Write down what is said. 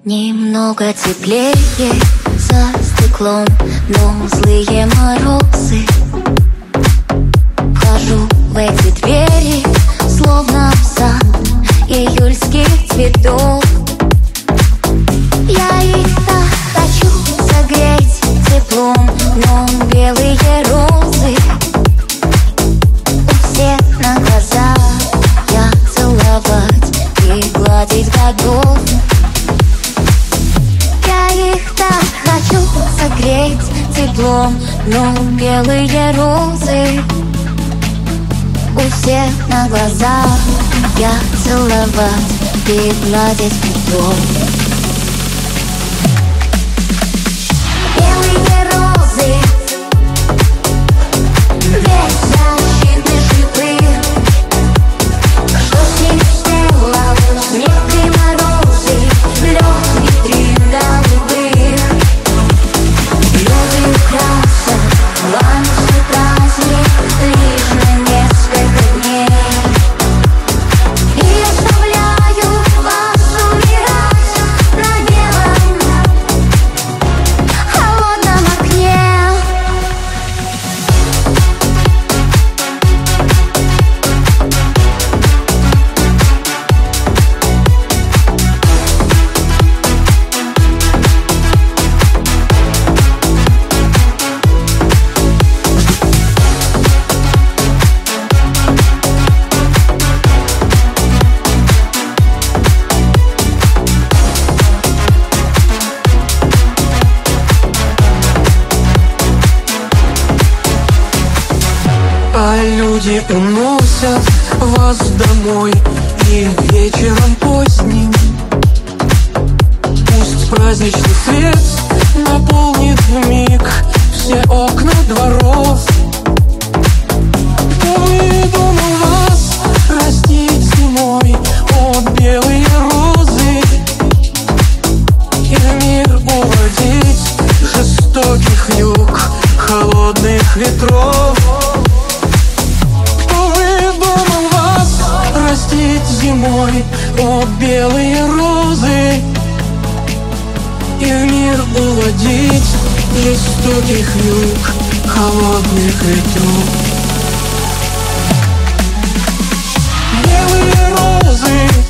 Немного теплее за стеклом, но злые морозы. Вхожу в эти двери, словно в сад июльских цветов. Я их так хочу согреть теплом, но белые розы у всех на глазах. Я целовать и гладить готов. Я их так хочу согреть теплом, но белые розы у всех на глазах. Я целовать и гладить готов. Белые розы, беззащитные шипы. Что с ними сделал снег и морозы, лед витрин голубых. Люди украсят вам свой праздник лишь на несколько дней. И оставляю вас умирать на белом холодном окне. А люди уносят вас домой, и вечером поздним пусть праздничный свет наполнит вмиг все окна дворов. Ой, дома вас растить зимой, о, белые розы, и в мир уводить жестоких юг, холодных ветров. Растить зимой, о, белые розы, и в мир уводить жестоких юг, холодных ветров. Белые розы,